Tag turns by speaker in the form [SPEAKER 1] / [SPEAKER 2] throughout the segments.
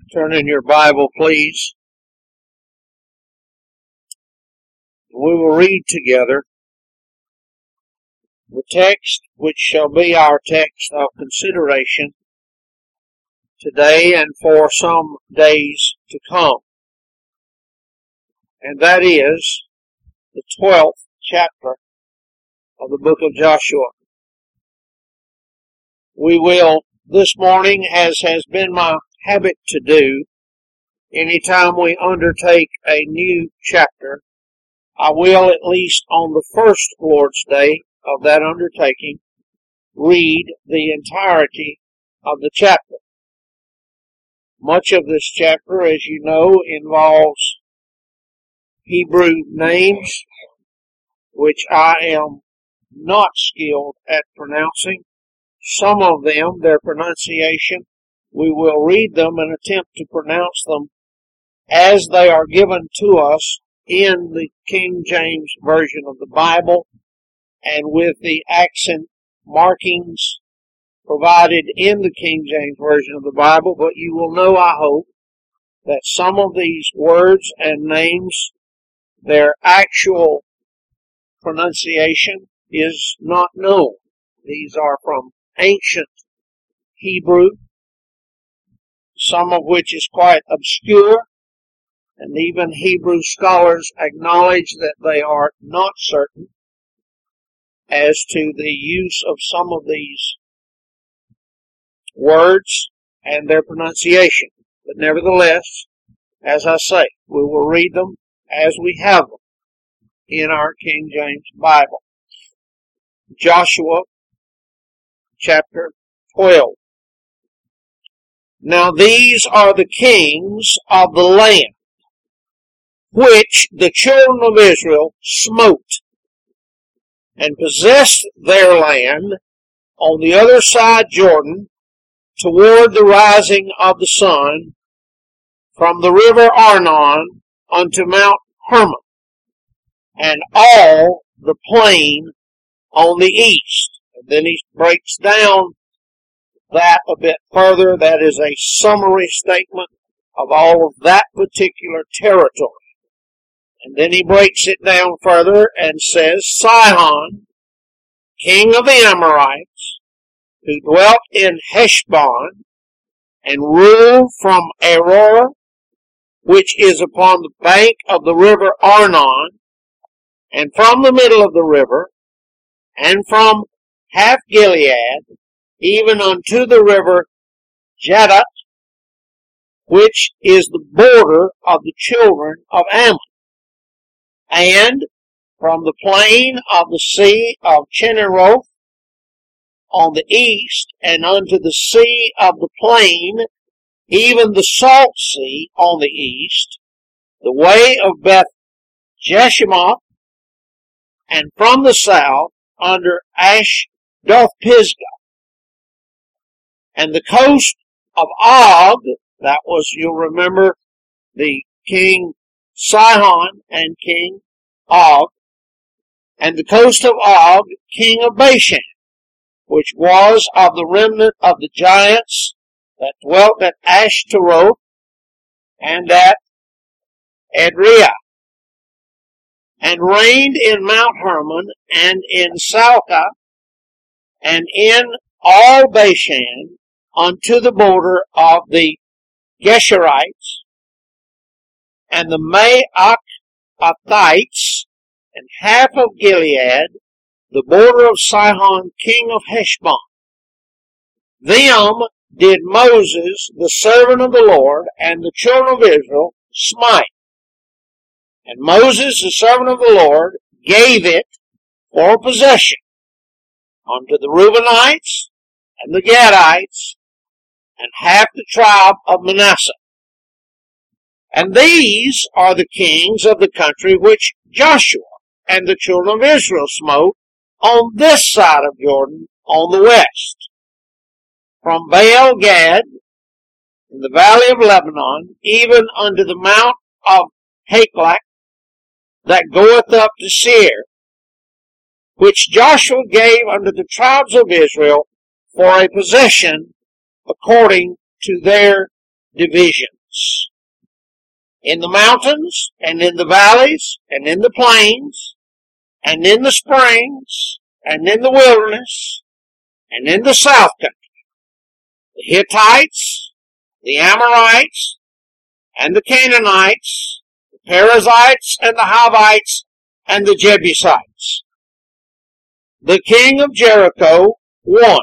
[SPEAKER 1] Turn in your Bible, please. We will read together the text which shall be our text of consideration today and for some days to come. And that is the 12th chapter of the book of Joshua. We will this morning, as has been my habit to do, anytime we undertake a new chapter, I will, at least on the first Lord's Day of that undertaking, read the entirety of the chapter. Much of this chapter, as you know, involves Hebrew names, which I am not skilled at pronouncing. Some of them, their pronunciation, we will read them and attempt to pronounce them as they are given to us in the King James Version of the Bible and with the accent markings provided in the King James Version of the Bible. But you will know, I hope, that some of these words and names, their actual pronunciation is not known. These are from ancient Hebrew, some of which is quite obscure, and even Hebrew scholars acknowledge that they are not certain as to the use of some of these words and their pronunciation. But nevertheless, as I say, we will read them as we have them in our King James Bible. Joshua chapter 12. Now these are the kings of the land which the children of Israel smote, and possessed their land on the other side Jordan, toward the rising of the sun, from the river Arnon unto Mount Hermon, and all the plain on the east. And then he breaks down that a bit further. That is a summary statement of all of that particular territory. And then he breaks it down further and says, Sihon, king of the Amorites, who dwelt in Heshbon, and ruled from Aroer, which is upon the bank of the river Arnon, and from the middle of the river, and from half Gilead, even unto the river Jaddot, which is the border of the children of Ammon, and from the plain of the sea of Chinneroth on the east, and unto the sea of the plain, even the salt sea on the east, the way of Beth Jeshimoth, and from the south under Ashdoth-Pisgah, and the coast of Og. That was, you'll remember, the king Sihon and king Og, and the coast of Og, king of Bashan, which was of the remnant of the giants that dwelt at Ashtaroth and at Edrei, and reigned in Mount Hermon and in Salcah, and in all Bashan unto the border of the Geshurites, and the Maacathites, and half of Gilead, the border of Sihon king of Heshbon. Them did Moses, the servant of the Lord, and the children of Israel smite. And Moses, the servant of the Lord, gave it for possession unto the Reubenites and the Gadites, and half the tribe of Manasseh. And these are the kings of the country which Joshua and the children of Israel smote on this side of Jordan on the west, from Baal Gad in the valley of Lebanon, even unto the mount of Hakelach that goeth up to Seir, which Joshua gave unto the tribes of Israel for a possession according to their divisions. Hittites in the mountains, and in the valleys, and in the plains, and in the springs, and in the wilderness, and in the south country. The Hittites, the Amorites, and the Canaanites, the Perizzites, and the Hivites, and the Jebusites. The king of Jericho won.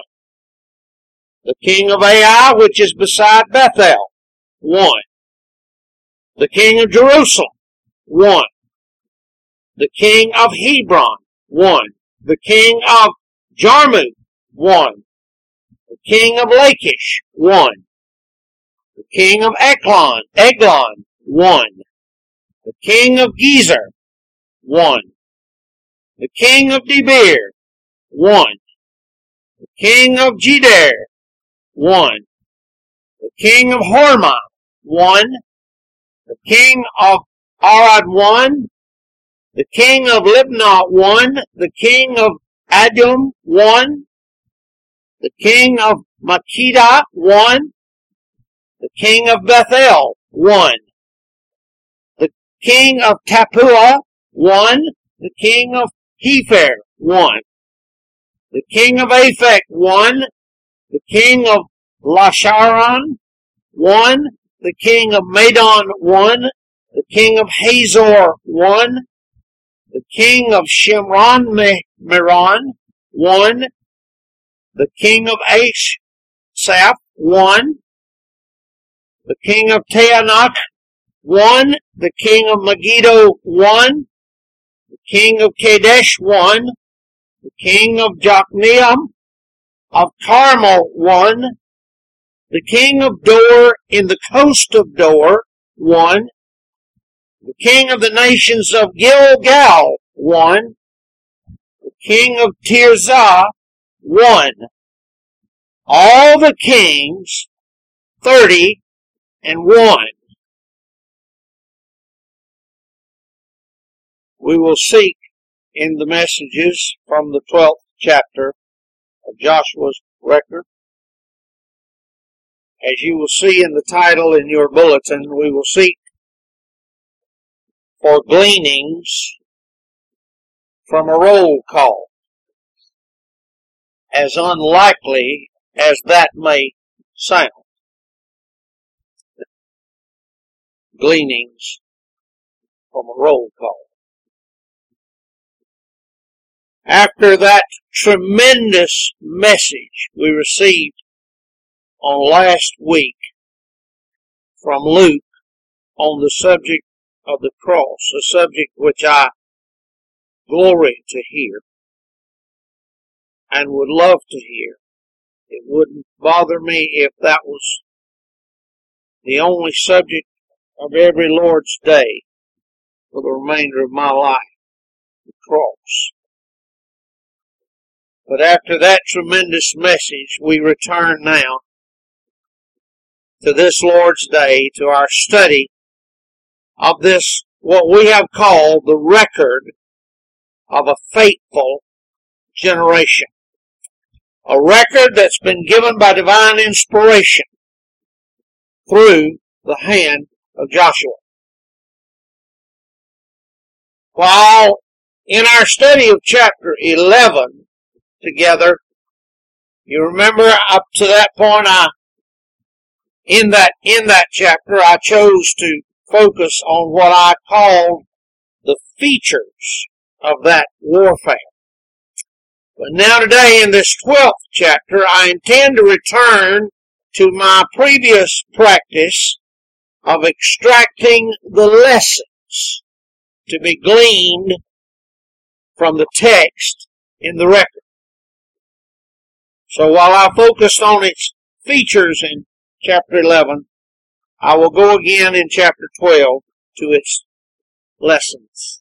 [SPEAKER 1] The king of Ai, which is beside Bethel, won. The king of Jerusalem won. The king of Hebron won. The king of Jarmuth won. The king of Lachish won. The king of Eglon won. The king of Gezer won. The king of Debir won. The king of Geder won. The king of Hormah won. The king of Arad won. The king of Libnah won. The king of Adum won. The king of Makkedah won. The king of Bethel won. The king of Tappuah won. The king of Hepher won. The king of Aphek won. The king of Lasharon won. The king of Madon won. The king of Hazor won. The king of Shimron-Meron won. The king of Ashaph won. The king of Taanach won. The king of Megiddo won. The king of Kadesh won. The king of Jokneam of Carmel won. The king of Dor in the coast of Dor won. The king of the nations of Gilgal won. The king of Tirzah won. All the kings, 31. We will seek in the messages from the 12th chapter of Joshua's record. As you will see in the title in your bulletin, we will seek for gleanings from a roll call, as unlikely as that may sound. Gleanings from a roll call. After that tremendous message we received on last week from Luke on the subject of the cross, a subject which I glory to hear and would love to hear. It wouldn't bother me if that was the only subject of every Lord's Day for the remainder of my life, the cross. But after that tremendous message, we return now to this Lord's Day, to our study of this, what we have called the record of a faithful generation. A record that's been given by divine inspiration through the hand of Joshua. While in our study of chapter 11 together, you remember up to that point in that chapter I chose to focus on what I called the features of that warfare. But now today in this 12th chapter, I intend to return to my previous practice of extracting the lessons to be gleaned from the text in the record. So while I focused on its features in chapter 11, I will go again in chapter 12 to its lessons.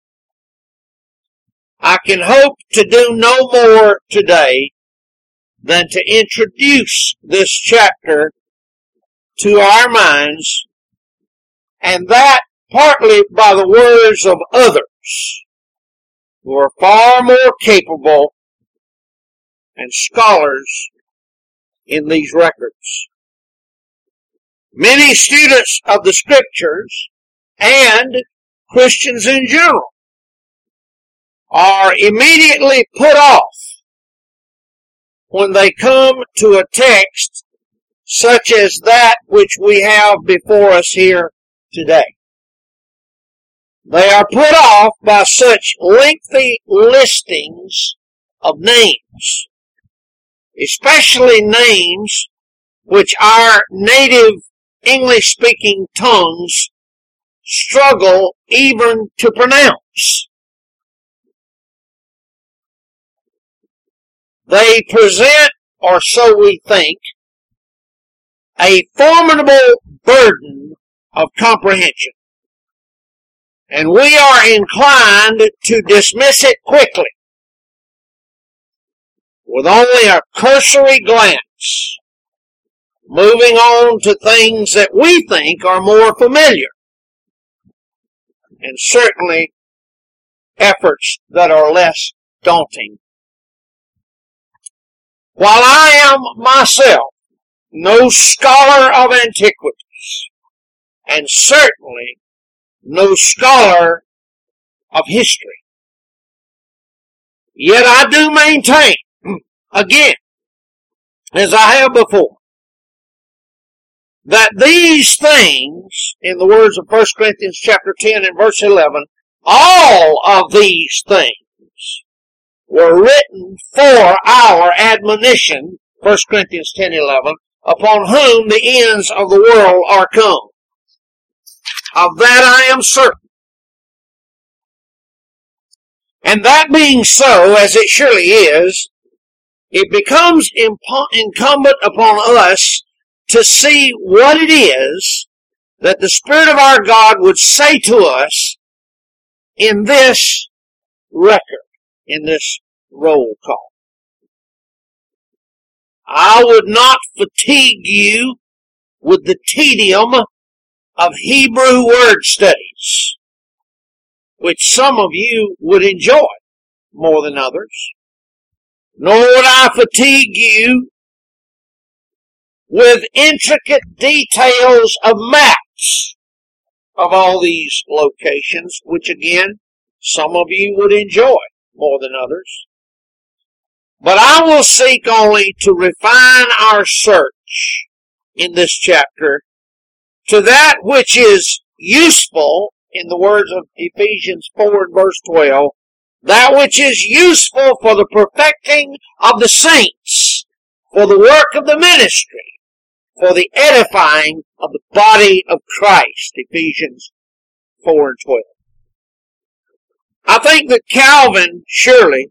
[SPEAKER 1] I can hope to do no more today than to introduce this chapter to our minds, and that partly by the words of others who are far more capable and scholars in these records. Many students of the Scriptures and Christians in general are immediately put off when they come to a text such as that which we have before us here today. They are put off by such lengthy listings of names, especially names which our native English-speaking tongues struggle even to pronounce. They present, or so we think, a formidable burden of comprehension, and we are inclined to dismiss it quickly with only a cursory glance, moving on to things that we think are more familiar, and certainly efforts that are less daunting. While I am myself no scholar of antiquities, and certainly no scholar of history, yet I do maintain, again, as I have before, that these things, in the words of 1 Corinthians chapter 10 and verse 11, all of these things were written for our admonition, 1 Corinthians 10:11, upon whom the ends of the world are come. Of that I am certain. And that being so, as it surely is, it becomes incumbent upon us to see what it is that the Spirit of our God would say to us in this record, in this roll call. I would not fatigue you with the tedium of Hebrew word studies, which some of you would enjoy more than others, nor would I fatigue you with intricate details of maps of all these locations, which again, some of you would enjoy more than others. But I will seek only to refine our search in this chapter to that which is useful, in the words of Ephesians 4 and verse 12, that which is useful for the perfecting of the saints, for the work of the ministry, for the edifying of the body of Christ, Ephesians 4 and 12. I think that Calvin, surely,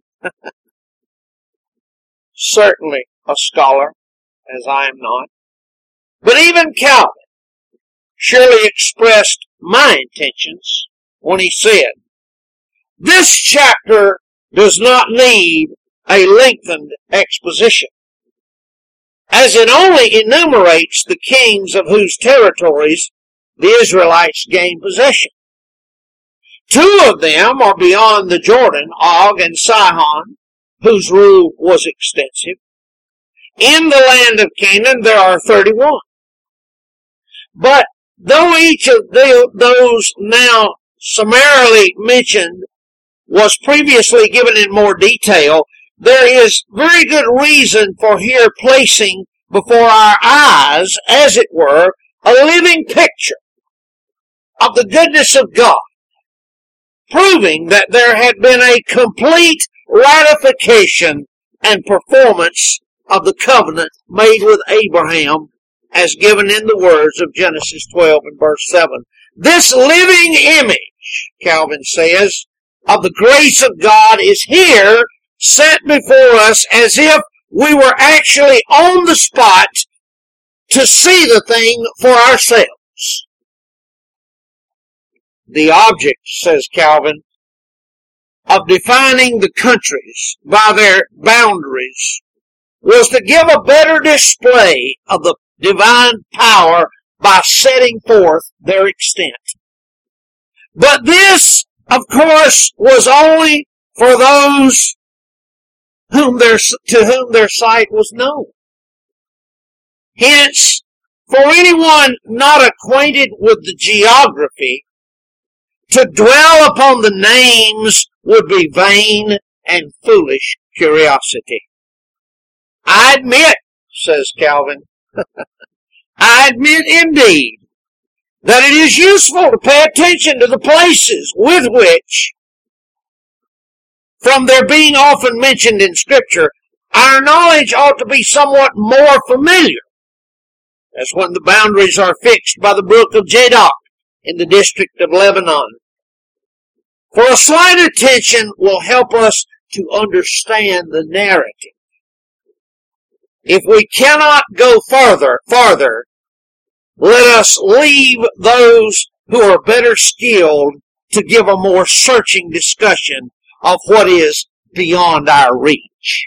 [SPEAKER 1] certainly a scholar, as I am not, but even Calvin surely expressed my intentions when he said, this chapter does not need a lengthened exposition, as it only enumerates the kings of whose territories the Israelites gained possession. 2 of them are beyond the Jordan, Og and Sihon, whose rule was extensive. In the land of Canaan there are 31. But though each of those now summarily mentioned was previously given in more detail, there is very good reason for here placing before our eyes, as it were, a living picture of the goodness of God, proving that there had been a complete ratification and performance of the covenant made with Abraham, as given in the words of Genesis 12 and verse 7. This living image, Calvin says, of the grace of God is here set before us as if we were actually on the spot to see the thing for ourselves. The object, says Calvin, of defining the countries by their boundaries was to give a better display of the divine power by setting forth their extent. But this, of course, was only for those to whom their sight was known. Hence, For anyone not acquainted with the geography, to dwell upon the names would be vain and foolish curiosity. I admit, says Calvin, I admit indeed that it is useful to pay attention to the places with which, from their being often mentioned in Scripture, our knowledge ought to be somewhat more familiar, as when the boundaries are fixed by the brook of Jaddok in the district of Lebanon. For a slight attention will help us to understand the narrative. If we cannot go farther, let us leave those who are better skilled to give a more searching discussion of what is beyond our reach.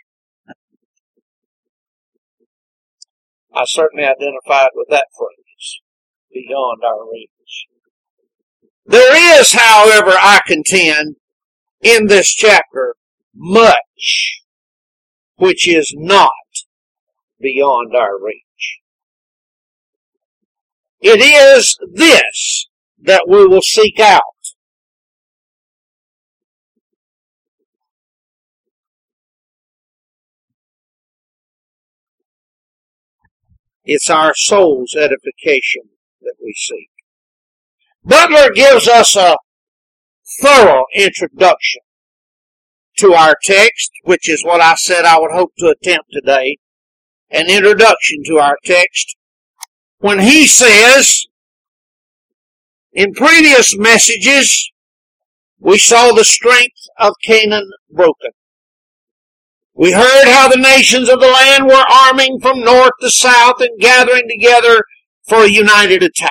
[SPEAKER 1] I certainly identified with that phrase, beyond our reach. There is, however, I contend, in this chapter, much which is not beyond our reach. It is this that we will seek out. It's our soul's edification that we seek. Butler gives us a thorough introduction to our text, which is what I said I would hope to attempt today, an introduction to our text, when he says, in previous messages, we saw the strength of Canaan broken. We heard how the nations of the land were arming from north to south and gathering together for a united attack.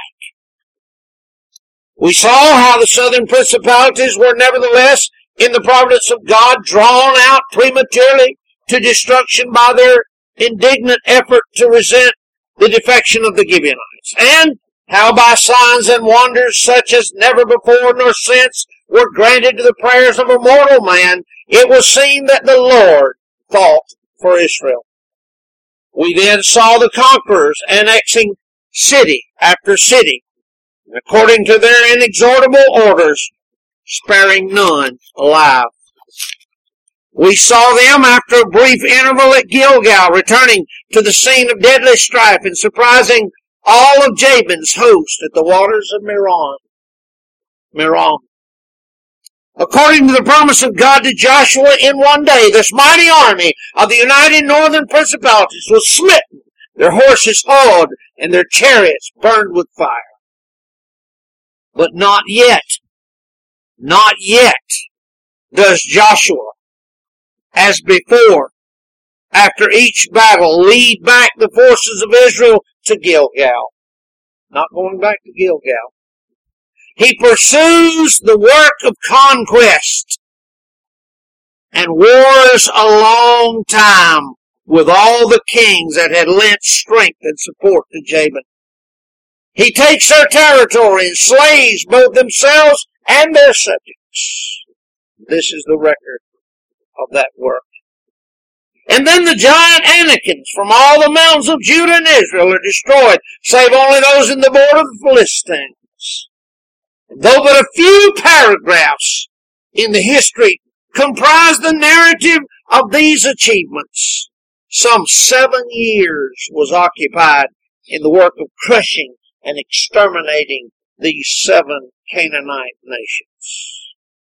[SPEAKER 1] We saw how the southern principalities were nevertheless, in the providence of God, drawn out prematurely to destruction by their indignant effort to resent the defection of the Gibeonites, and how by signs and wonders such as never before nor since were granted to the prayers of a mortal man, it was seen that the Lord fought for Israel. We then saw the conquerors annexing city after city, according to their inexorable orders, sparing none alive. We saw them, after a brief interval at Gilgal, returning to the scene of deadly strife and surprising all of Jabin's host at the waters of Merom. According to the promise of God to Joshua, in one day, this mighty army of the united northern principalities was smitten, their horses hauled, and their chariots burned with fire. But not yet does Joshua, as before, after each battle, lead back the forces of Israel to Gilgal. Not going back to Gilgal. He pursues the work of conquest and wars a long time with all the kings that had lent strength and support to Jabin. He takes their territory and slays both themselves and their subjects. This is the record of that work. And then the giant Anakims from all the mountains of Judah and Israel are destroyed, save only those in the border of the Philistines. Though but a few paragraphs in the history comprise the narrative of these achievements, some 7 years was occupied in the work of crushing and exterminating these 7 Canaanite nations.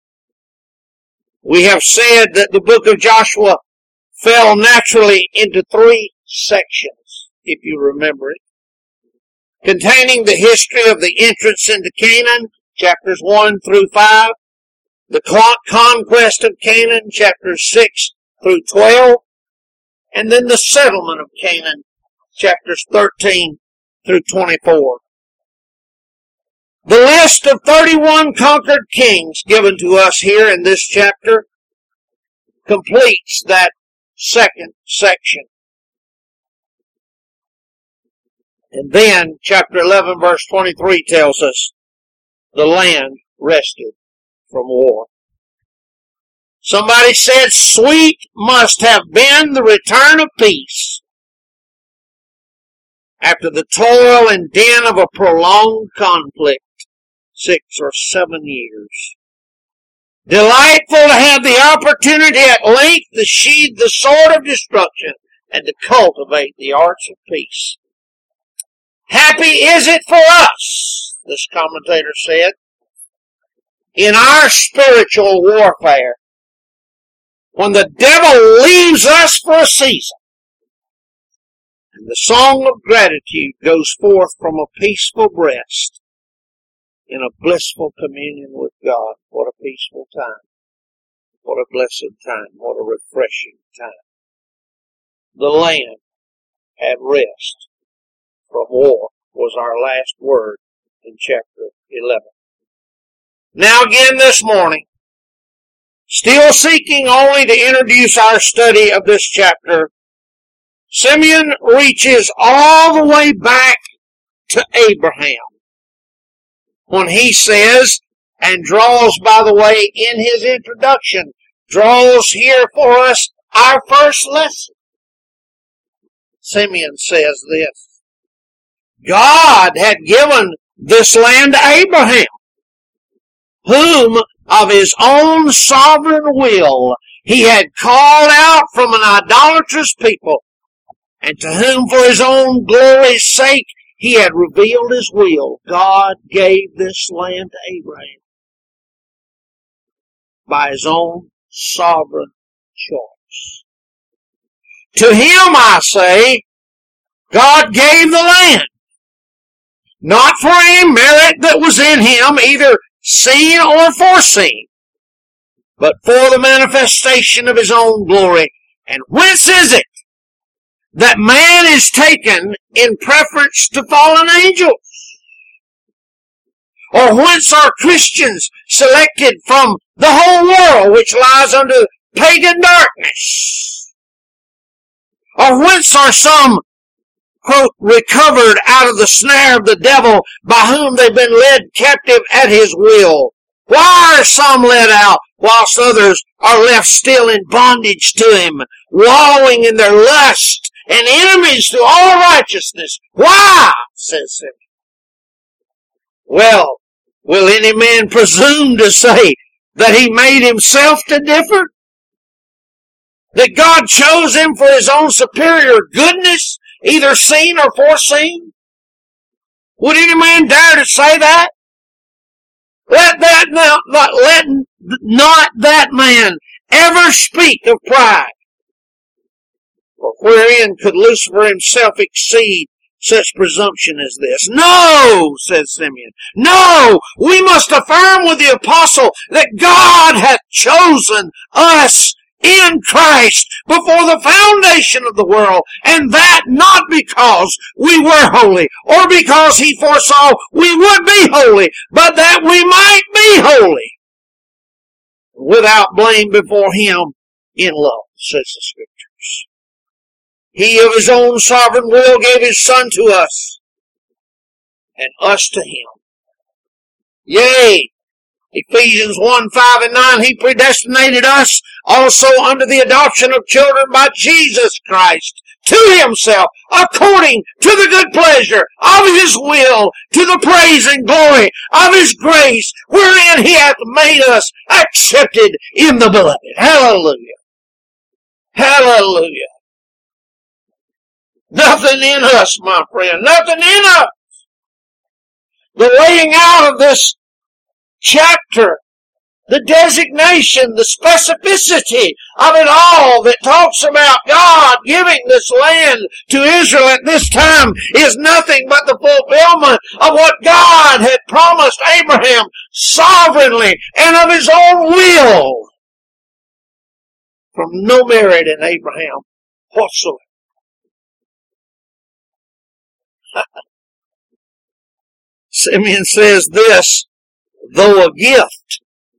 [SPEAKER 1] We have said that the book of Joshua fell naturally into 3 sections, if you remember it, containing the history of the entrance into Canaan, chapters 1 through 5, the conquest of Canaan, chapters 6 through 12, and then the settlement of Canaan, chapters 13 through 24. The list of 31 conquered kings given to us here in this chapter completes that second section. And then, chapter 11, verse 23 tells us, the land rested from war. Somebody said, sweet must have been the return of peace after the toil and din of a prolonged conflict, 6 or 7 years. Delightful to have the opportunity at length to sheathe the sword of destruction and to cultivate the arts of peace. Happy is it for us, this commentator said, in our spiritual warfare, when the devil leaves us for a season, and the song of gratitude goes forth from a peaceful breast in a blissful communion with God. What a peaceful time. What a blessed time. What a refreshing time. The land had rest from war was our last word in chapter 11. Now again this morning, still seeking only to introduce our study of this chapter, Simeon reaches all the way back to Abraham when he says, and draws, by the way, in his introduction, draws here for us our first lesson. Simeon says this: God had given this land to Abraham, whom of his own sovereign will he had called out from an idolatrous people, and to whom for his own glory's sake he had revealed his will. God gave this land to Abraham by his own sovereign choice. To him, I say, God gave the land, not for any merit that was in him, either seen or foreseen, but for the manifestation of his own glory. And whence is it that man is taken in preference to fallen angels? Or whence are Christians selected from the whole world which lies under pagan darkness? Or whence are some, quote, recovered out of the snare of the devil by whom they've been led captive at his will? Why are some led out whilst others are left still in bondage to him, wallowing in their lust and enemies to all righteousness? Why? Says Simeon. Well, will any man presume to say that he made himself to differ? That God chose him for his own superior goodness, either seen or foreseen? Would any man dare to say that? Let not that man ever speak of pride. For wherein could Lucifer himself exceed such presumption as this? No, says Simeon. No, we must affirm with the apostle that God hath chosen us in Christ before the foundation of the world, and that not because we were holy, or because he foresaw we would be holy, but that we might be holy, without blame before him in love, says the Scriptures. He of his own sovereign will gave his Son to us, and us to him. Yea, Ephesians 1, 5, and 9, he predestinated us also unto the adoption of children by Jesus Christ to himself, according to the good pleasure of his will, to the praise and glory of his grace, wherein he hath made us accepted in the beloved. Hallelujah. Hallelujah. Nothing in us, my friend, nothing in us. The laying out of this chapter, the designation, the specificity of it all that talks about God giving this land to Israel at this time is nothing but the fulfillment of what God had promised Abraham sovereignly and of his own will, from no merit in Abraham whatsoever. Simeon says this: though a gift,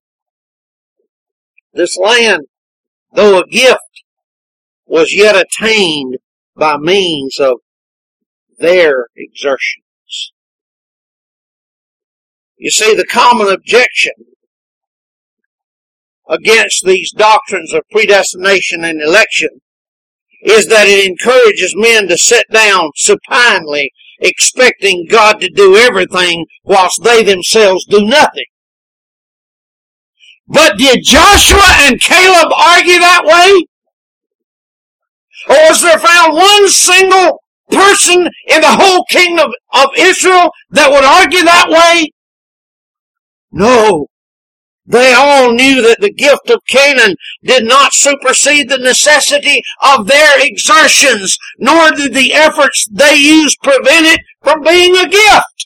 [SPEAKER 1] this land, though a gift, was yet attained by means of their exertions. You see, the common objection against these doctrines of predestination and election is that it encourages men to sit down supinely, expecting God to do everything whilst they themselves do nothing. But did Joshua and Caleb argue that way? Or was there found one single person in the whole kingdom of Israel that would argue that way? No. They all knew that the gift of Canaan did not supersede the necessity of their exertions, nor did the efforts they used prevent it from being a gift.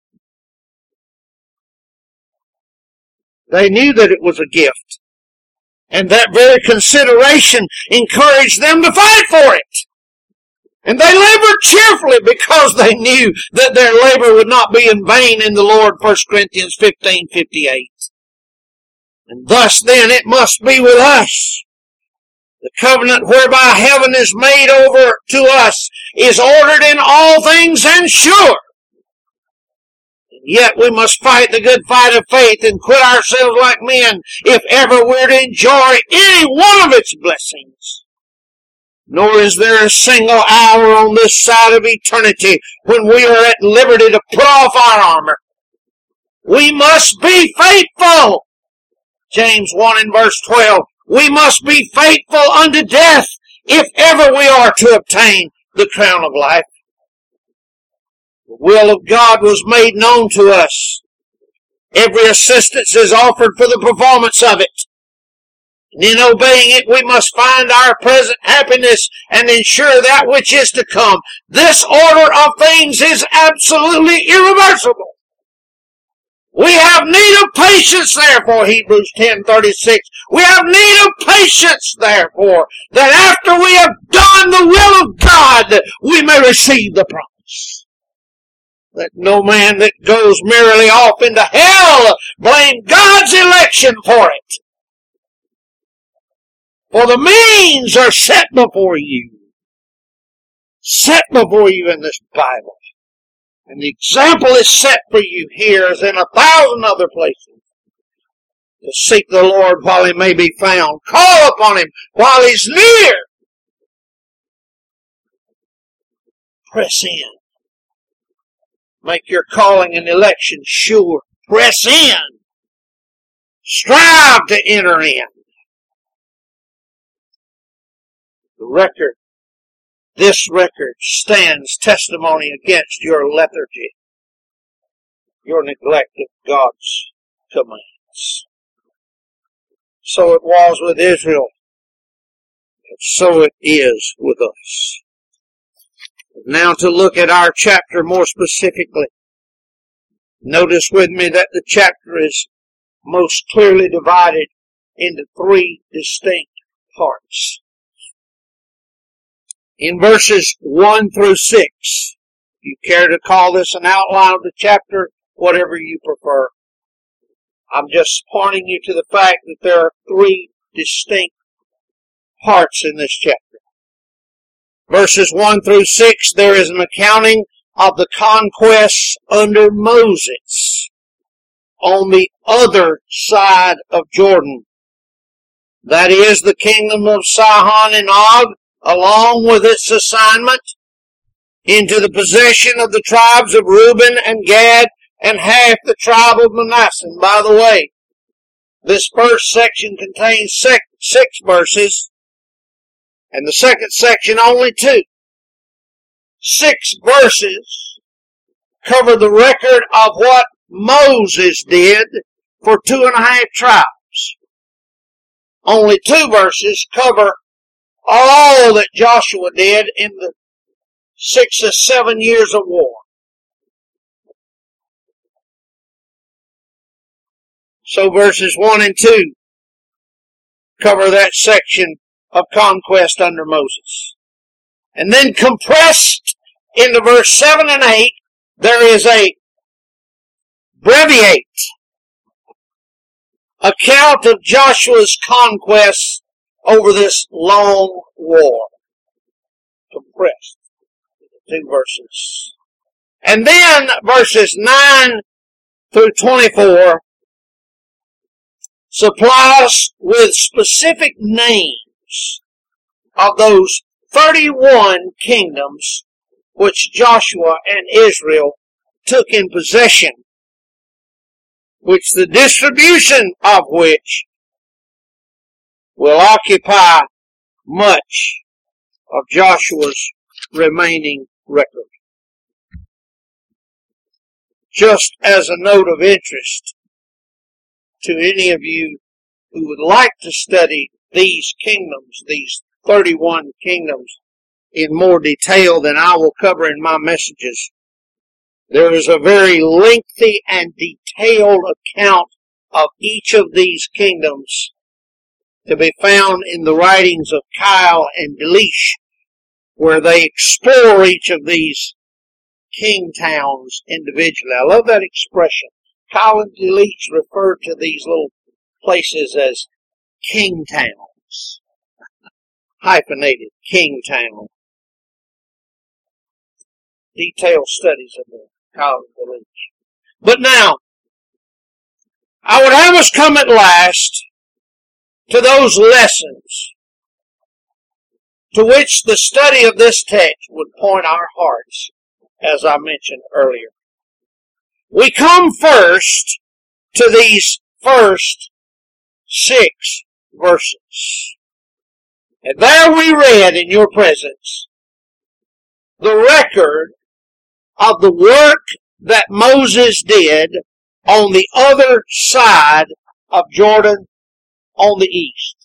[SPEAKER 1] They knew that it was a gift, and that very consideration encouraged them to fight for it. And they labored cheerfully because they knew that their labor would not be in vain in the Lord, 1 Corinthians 15:58. And thus then it must be with us. The covenant whereby heaven is made over to us is ordered in all things and sure. And yet we must fight the good fight of faith and quit ourselves like men if ever we're to enjoy any one of its blessings. Nor is there a single hour on this side of eternity when we are at liberty to put off our armor. We must be faithful. James 1 and verse 12, we must be faithful unto death if ever we are to obtain the crown of life. The will of God was made known to us. Every assistance is offered for the performance of it. And in obeying it, we must find our present happiness and ensure that which is to come. This order of things is absolutely irreversible. We have need of patience, therefore, Hebrews 10:36. We have need of patience, therefore, that after we have done the will of God, we may receive the promise. Let no man that goes merrily off into hell blame God's election for it. For the means are set before you. Set before you in this Bible. And the example is set for you here as in 1,000 other places. To seek the Lord while He may be found. Call upon Him while He's near. Press in. Make your calling and election sure. Press in. Strive to enter in. This record stands testimony against your lethargy, your neglect of God's commands. So it was with Israel, and so it is with us. Now to look at our chapter more specifically. Notice with me that the chapter is most clearly divided into 3 distinct parts. In verses 1 through 6, if you care to call this an outline of the chapter, whatever you prefer. I'm just pointing you to the fact that there are 3 distinct parts in this chapter. Verses 1 through 6, there is an accounting of the conquests under Moses on the other side of Jordan. That is the kingdom of Sihon and Og, along with its assignment into the possession of the tribes of Reuben and Gad and half the tribe of Manasseh. And by the way, this first section contains 6 verses, and the second section only 2. 6 verses cover the record of what Moses did for 2.5 tribes. Only 2 verses cover all that Joshua did in the 6 to 7 years of war. So verses 1 and 2 cover that section of conquest under Moses. And then compressed into verse 7 and 8, there is a breviate account of Joshua's conquests over this long war. Compressed into 2 verses. And then verses 9 through 24 supply us with specific names of those 31 kingdoms which Joshua and Israel took in possession, which the distribution of which will occupy much of Joshua's remaining record. Just as a note of interest to any of you who would like to study these kingdoms, these 31 kingdoms, in more detail than I will cover in my messages, there is a very lengthy and detailed account of each of these kingdoms to be found in the writings of Keil and Delitzsch, where they explore each of these king towns individually. I love that expression. Keil and Delitzsch refer to these little places as king towns. Hyphenated, king town. Detailed studies of the Keil and Delitzsch. But now, I would have us come at last to those lessons to which the study of this text would point our hearts, as I mentioned earlier. We come first to these first 6 verses. And there we read in your presence the record of the work that Moses did on the other side of Jordan on the east.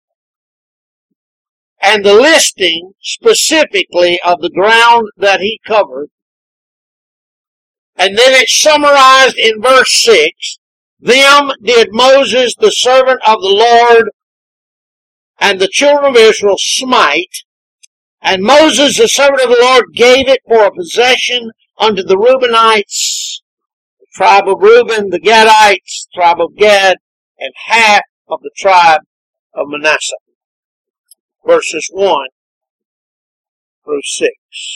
[SPEAKER 1] And the listing specifically of the ground that he covered. And then it's summarized in verse 6. Them did Moses, the servant of the Lord, and the children of Israel smite. And Moses, the servant of the Lord, gave it for a possession unto the Reubenites, the tribe of Reuben, the Gadites, the tribe of Gad, and half of the tribe of Manasseh. Verses 1 through 6.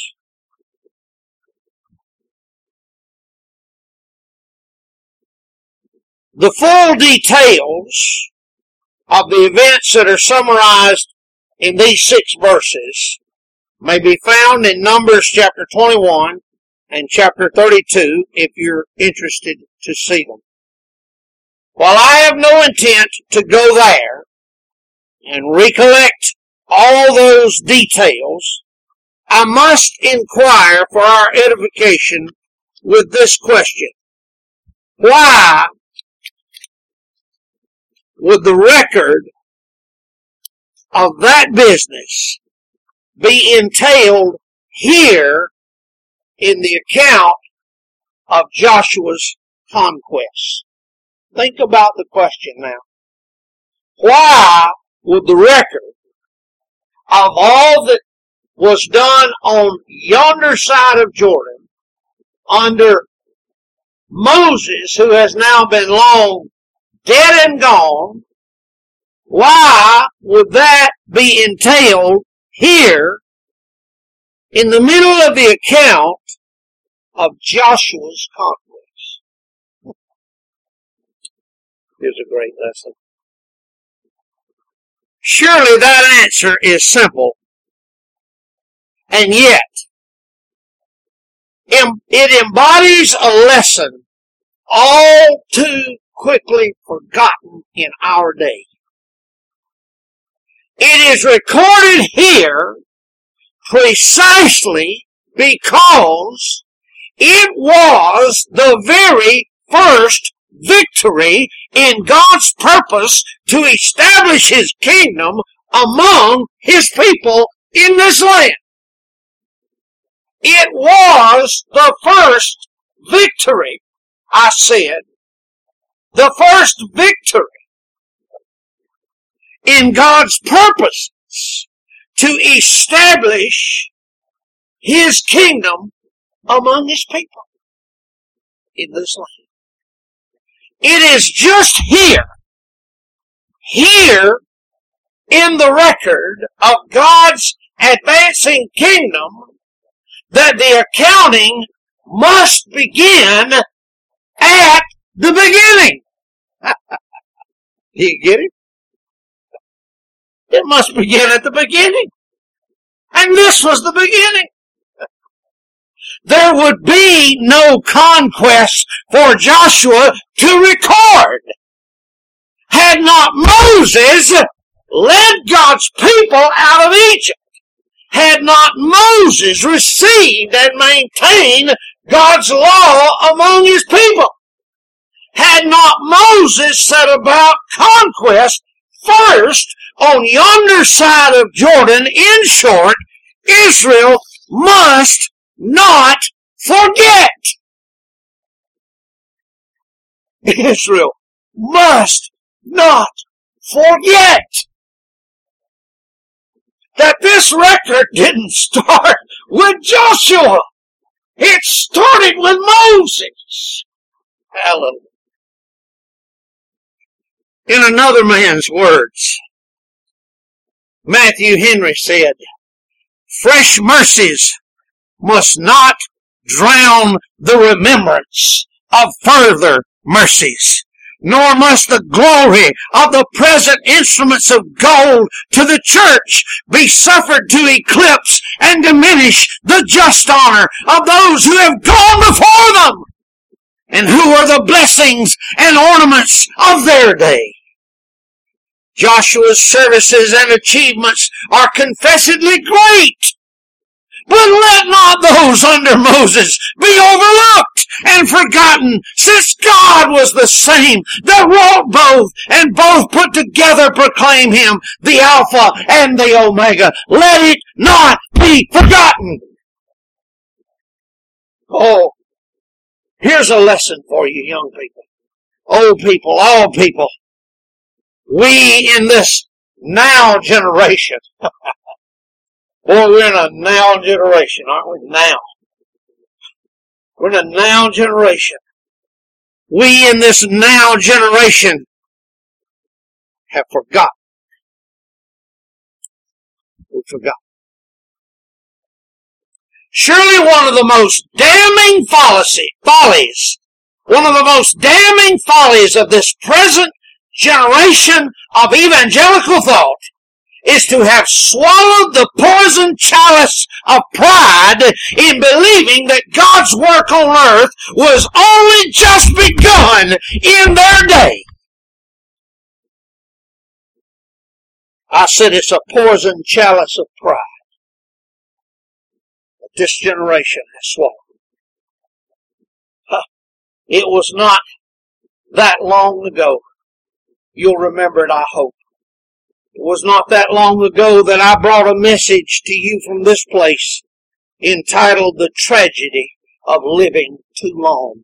[SPEAKER 1] The full details of the events that are summarized in these 6 verses may be found in Numbers chapter 21 and chapter 32 if you're interested to see them. While I have no intent to go there and recollect all those details, I must inquire for our edification with this question. Why would the record of that business be entailed here in the account of Joshua's conquest? Think about the question now. Why would the record of all that was done on yonder side of Jordan under Moses, who has now been long dead and gone, why would that be entailed here in the middle of the account of Joshua's conquest? Here's a great lesson. Surely that answer is simple, and yet it embodies a lesson all too quickly forgotten in our day. It is recorded here precisely because it was the very first victory in God's purpose to establish His kingdom among His people in this land. It was the first victory, I said, the first victory in God's purposes to establish His kingdom among His people in this land. It is just here in the record of God's advancing kingdom, that the accounting must begin at the beginning. Do you get it? It must begin at the beginning. And this was the beginning. There would be no conquest for Joshua to record had not Moses led God's people out of Egypt. Had not Moses received and maintained God's law among his people. Had not Moses set about conquest first on yonder side of Jordan. In short, Israel must not forget. Israel must not forget that this record didn't start with Joshua. It started with Moses. Hallelujah. In another man's words, Matthew Henry said, fresh mercies must not drown the remembrance of further mercies, nor must the glory of the present instruments of gold to the church be suffered to eclipse and diminish the just honor of those who have gone before them, and who are the blessings and ornaments of their day. Joshua's services and achievements are confessedly great, but let not those under Moses be overlooked and forgotten, since God was the same that wrought both, and both put together proclaim him the Alpha and the Omega. Let it not be forgotten. Oh, here's a lesson for you young people, old people, all people. We in this now generation, boy, we're in a now generation, aren't we? Now. We're in a now generation. We in this now generation have forgotten. We've forgotten. Surely one of the most damning follies, one of the most damning follies of this present generation of evangelical thought is to have swallowed the poison chalice of pride in believing that God's work on earth was only just begun in their day. I said it's a poison chalice of pride that this generation has swallowed. It was not that long ago. You'll remember it, I hope. It was not that long ago that I brought a message to you from this place entitled The Tragedy of Living Too Long.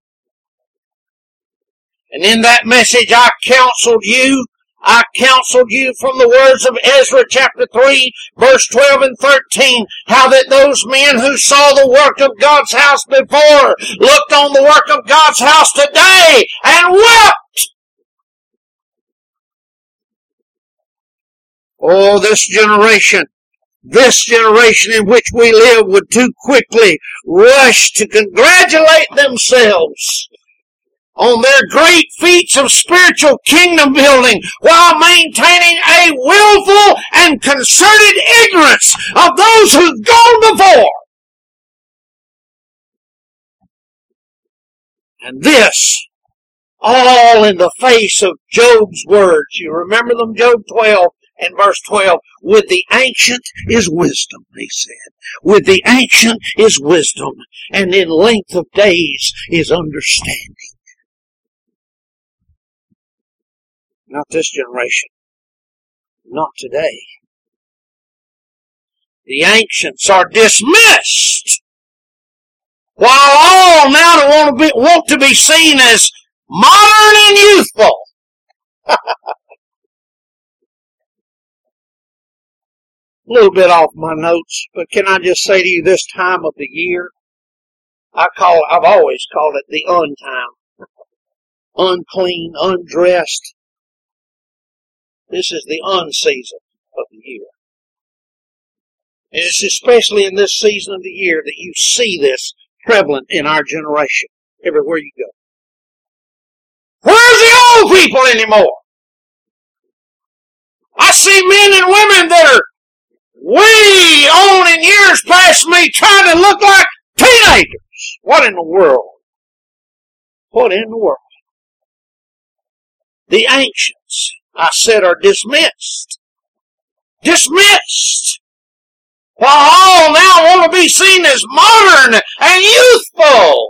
[SPEAKER 1] And in that message I counseled you from the words of Ezra chapter 3, verse 12 and 13, how that those men who saw the work of God's house before looked on the work of God's house today and wept. Oh, this generation in which we live would too quickly rush to congratulate themselves on their great feats of spiritual kingdom building while maintaining a willful and concerted ignorance of those who've gone before. And this, all in the face of Job's words. You remember them, Job 12 and verse 12. With the ancient is wisdom, he said. With the ancient is wisdom, and in length of days is understanding. Not this generation. Not today. The ancients are dismissed, while all now want to be seen as modern and youthful. A little bit off my notes, but can I just say to you, this time of the year, I've always called it the untime. Unclean, undressed. This is the unseason of the year. And it's especially in this season of the year that you see this prevalent in our generation, everywhere you go. Where's the old people anymore? I see men and women that are way on in years past me trying to look like teenagers. What in the world? What in the world? The ancients, I said, are dismissed. Dismissed. While all now want to be seen as modern and youthful.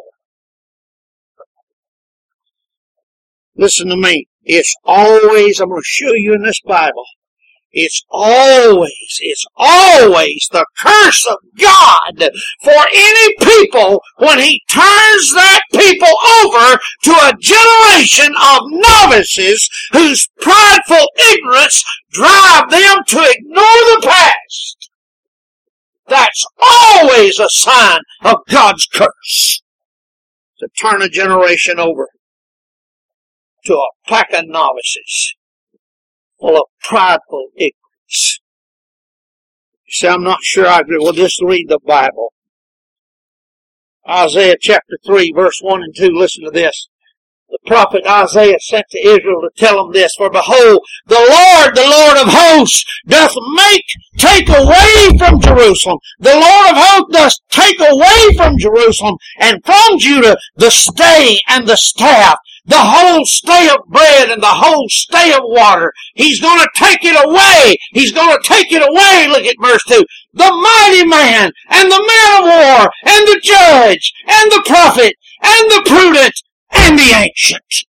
[SPEAKER 1] Listen to me. It's always, I'm going to show you in this Bible, it's always the curse of God for any people when He turns that people over to a generation of novices whose prideful ignorance drive them to ignore the past. That's always a sign of God's curse. To turn a generation over to a pack of novices full of prideful ignorance. You say, I'm not sure I agree. Well, just read the Bible. Isaiah chapter 3, verse 1 and 2. Listen to this. The prophet Isaiah sent to Israel to tell them this. For behold, the Lord of hosts, doth take away from Jerusalem. The Lord of hosts doth take away from Jerusalem and from Judah the stay and the staff. The whole stay of bread and the whole stay of water. He's going to take it away. He's going to take it away. Look at verse 2. The mighty man and the man of war and the judge and the prophet and the prudent and the ancient. He's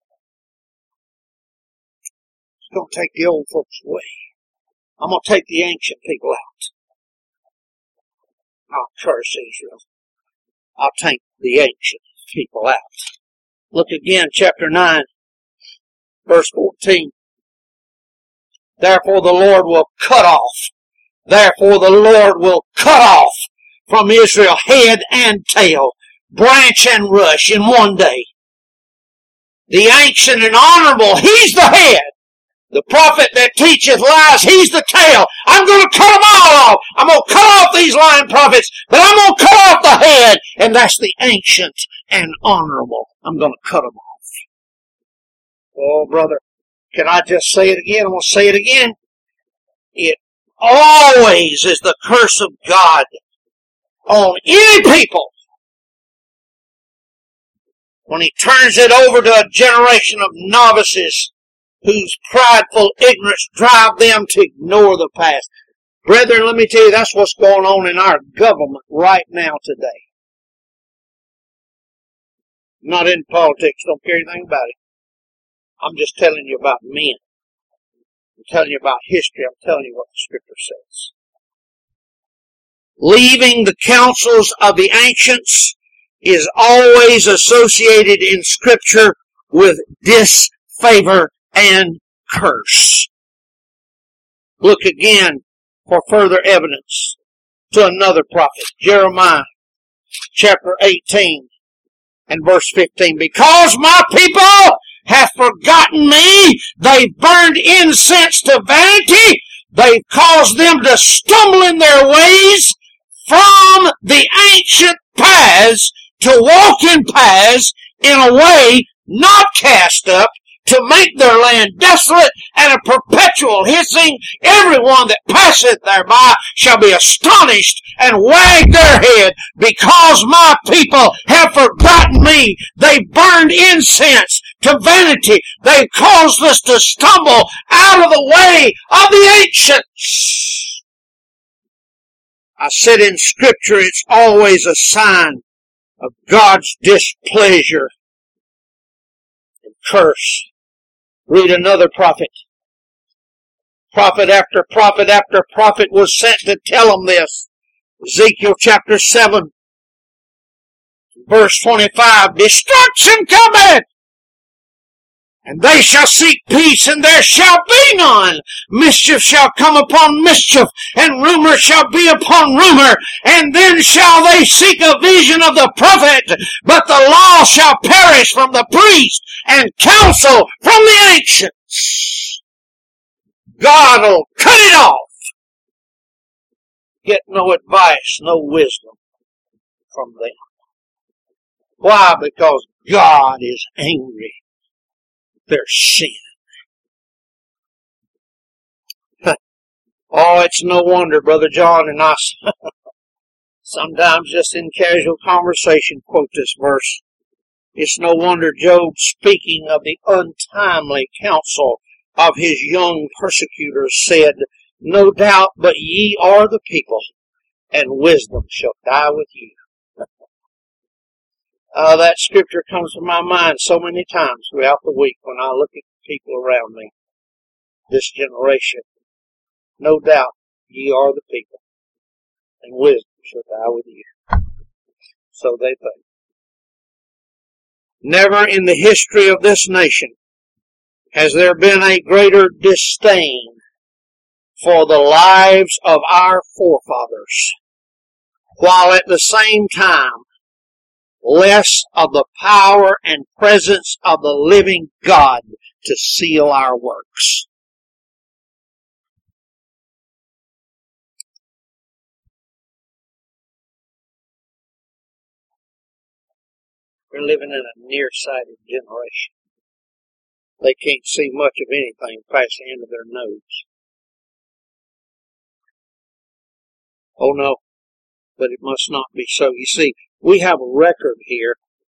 [SPEAKER 1] going to take the old folks away. I'm going to take the ancient people out. I'll curse Israel. I'll take the ancient people out. Look again, chapter 9, verse 14. Therefore the Lord will cut off. Therefore the Lord will cut off from Israel head and tail, branch and rush in one day. The ancient and honorable, he's the head. The prophet that teacheth lies, he's the tail. I'm going to cut them all off. I'm going to cut off these lying prophets, but I'm going to cut off the head, and that's the ancient and honorable. I'm going to cut them off. Oh, brother, can I just say it again? I'm going to say it again. It always is the curse of God on any people when He turns it over to a generation of novices whose prideful ignorance drive them to ignore the past. Brethren, let me tell you, that's what's going on in our government right now today. I'm not in politics, don't care anything about it. I'm just telling you about men. I'm telling you about history. I'm telling you what the Scripture says. Leaving the counsels of the ancients is always associated in Scripture with disfavor and curse. Look again for further evidence to another prophet, Jeremiah chapter 18 and verse 15. Because my people have forgotten me, they've burned incense to vanity, they've caused them to stumble in their ways from the ancient paths to walk in paths in a way not cast up, to make their land desolate and a perpetual hissing. Everyone that passeth thereby shall be astonished and wag their head, because my people have forgotten me. They burned incense to vanity. They caused us to stumble out of the way of the ancients. I said in Scripture, it's always a sign of God's displeasure and curse. Read another prophet. Prophet after prophet after prophet was sent to tell them this. Ezekiel chapter 7, verse 25. Destruction cometh, and they shall seek peace, and there shall be none. Mischief shall come upon mischief, and rumor shall be upon rumor. And then shall they seek a vision of the prophet, but the law shall perish from the priest, and counsel from the ancients. God will cut it off. Get no advice, no wisdom from them. Why? Because God is angry at their sin. Oh, it's no wonder Brother John and I sometimes just in casual conversation quote this verse. It's no wonder Job, speaking of the untimely counsel of his young persecutors, said, "No doubt, but ye are the people, and wisdom shall die with you." That scripture comes to my mind so many times throughout the week when I look at the people around me, this generation. No doubt, ye are the people, and wisdom shall die with you. So they think. Never in the history of this nation has there been a greater disdain for the lives of our forefathers, while at the same time less of the power and presence of the living God to seal our works. We're living in a nearsighted generation. They can't see much of anything past the end of their nose. Oh no, but it must not be so. You see, we have a record here.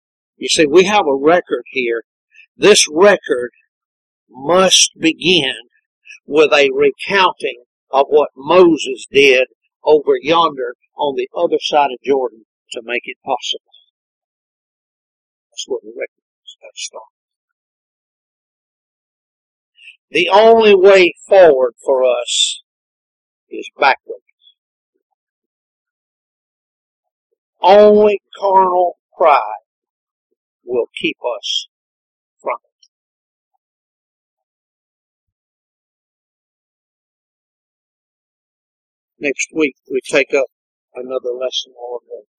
[SPEAKER 1] This record must begin with a recounting of what Moses did over yonder on the other side of Jordan to make it possible. That's where the record's got to start. The only way forward for us is backward. Only carnal pride will keep us from it. Next week we take up another lesson on